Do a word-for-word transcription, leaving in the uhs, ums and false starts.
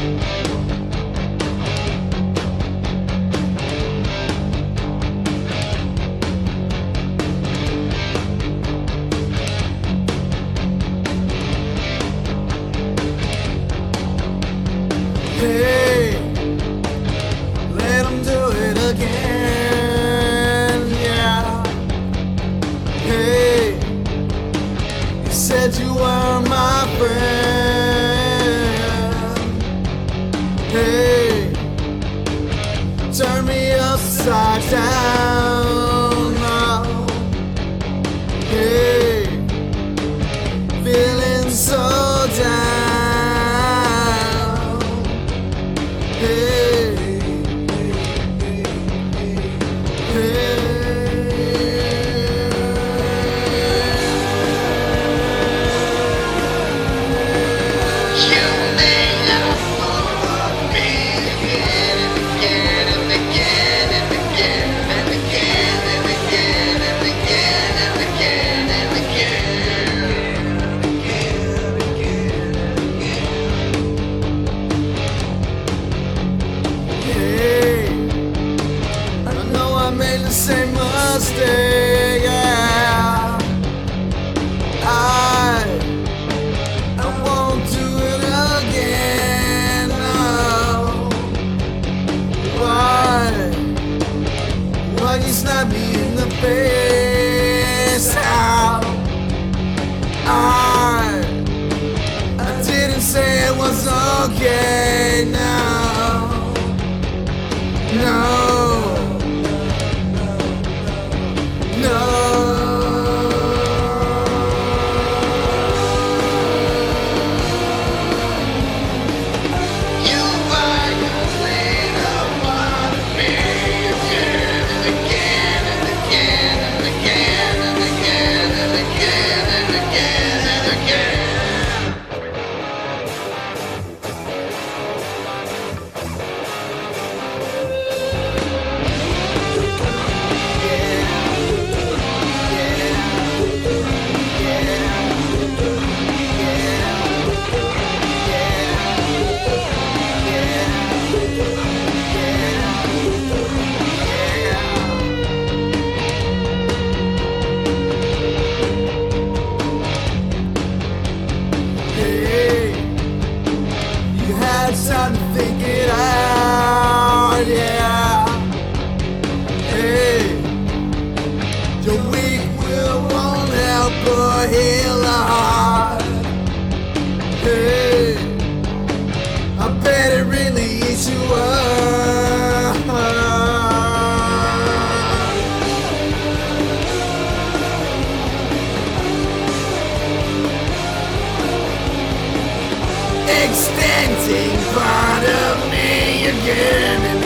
Hey, let 'em do it again, yeah. Hey, you said you were my friend. Hey, turn me upside down now. Hey, feeling so down. Made the same mistake, yeah. I, I won't do it again, no. Why, why you snap me in the face? How? I, I didn't say it was okay, no, no. Time to think it out, yeah. Hey, your weak will won't help or heal a heart. Hey, I bet it really eats you up. Extending part of me again and